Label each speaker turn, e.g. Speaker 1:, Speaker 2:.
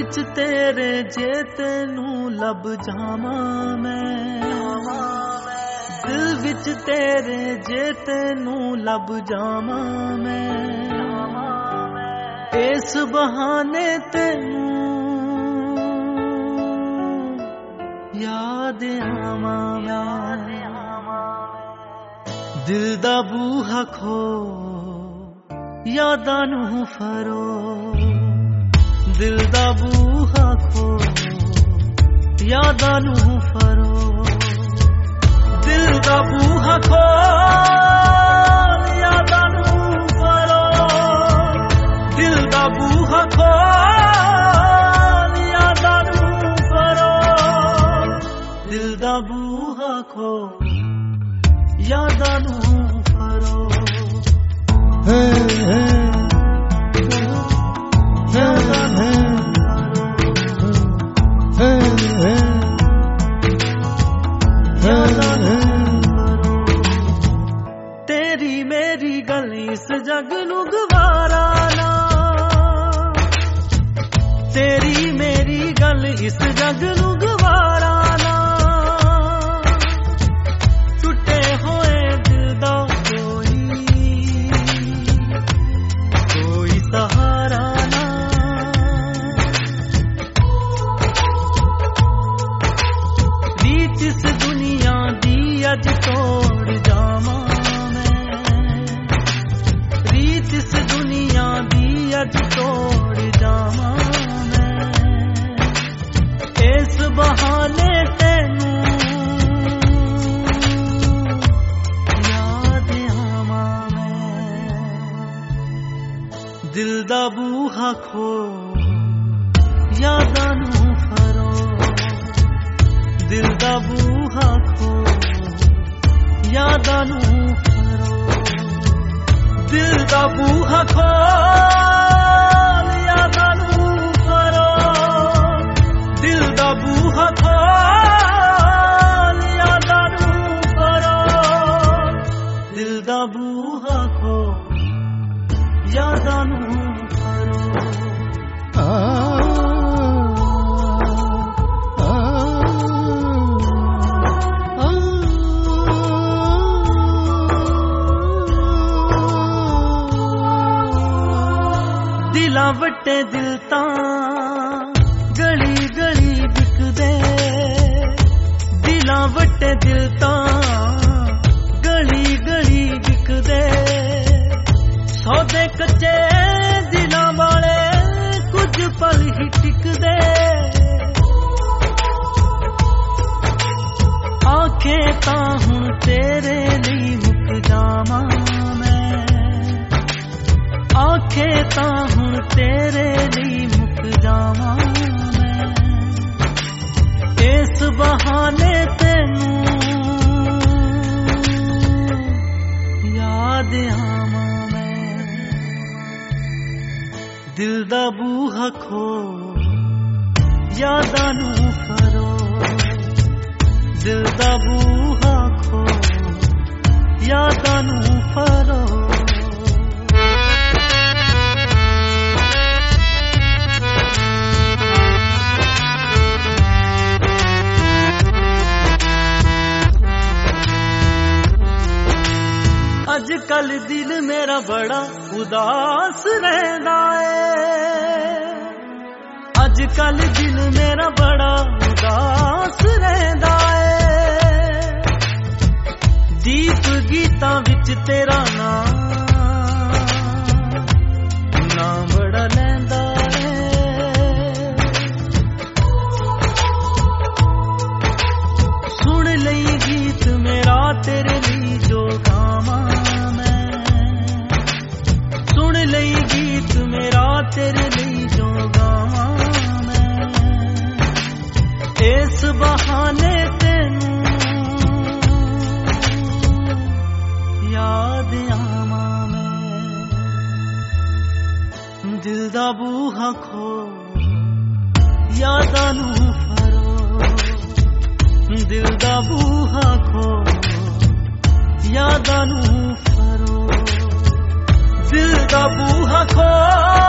Speaker 1: विच तेरे जे तेनू लब जावां मैं, दिल विच तेरे जे तेनू लब जावां मैं, इस बहाने तेनू याद आवां मैं। दिल दा बूहा खो यादां नू फरो, दिल दा बूहा खो यादां नू फरो, दिल दा बूहा खो यादां नू फरो, दिल दा बूहा खो यादां नू फरो, दिल दा बूहा खो यादां नू फरो। तेरी मेरी गल इस जग नू गवारा ना, तेरी मेरी गल इस जग नू गवारा ना, टुटे होए दिल दा कोई सहारा ना, रीत इस दुनिया दी अज तोड़ जावां मैं, रीत इस दुनिया दी अज तोड़ जावां मैं, इस बहाने तेनू याद आवां मैं। दिल दा बूहा खो यादां नू फरो, दिल दा बूहा खो यादां नू फरो, दिल दा बूहा खो यादां नू फरो, दिल दा बूहा खो यादां नू फरो, दिल दा बूहा खो यादां नू फरो। दिलां वट्टे दिल तां गली गली बिकदे, दिलां वट्टे दिल तां गली गली बिकदे, सौदे कच्चे दिलां वाले कुछ पल ही टिकदे, आंखें तां हुण तेरे लिए मुक जावां मैं, आंखें तां हुण तेरे लिए मुक जावां मैं, इस बहाने तेनू याद आवां मैं। दिल दा बूहा खो यादां नू फरो, दिल दा बूहा खो यादां नू फरो। अजकल दिल मेरा बड़ा उदास रहंदा है, अजकल दिल मेरा बड़ा उदास रहंदा है, दीप गीतां विच तेरा नाम बड़ा लैंदा है, सुन लई गीत मेरा तेरे लिए जो गावां मैं, सुन लई गीत मेरा तेरे लिए जो गावां मैं, इस बहाने तेनू याद आवां मैं। दिल दा बूहा खो यादां नू फरो, दिल दा बूहा खो यादां नू फरो, दिल दा बूहा खो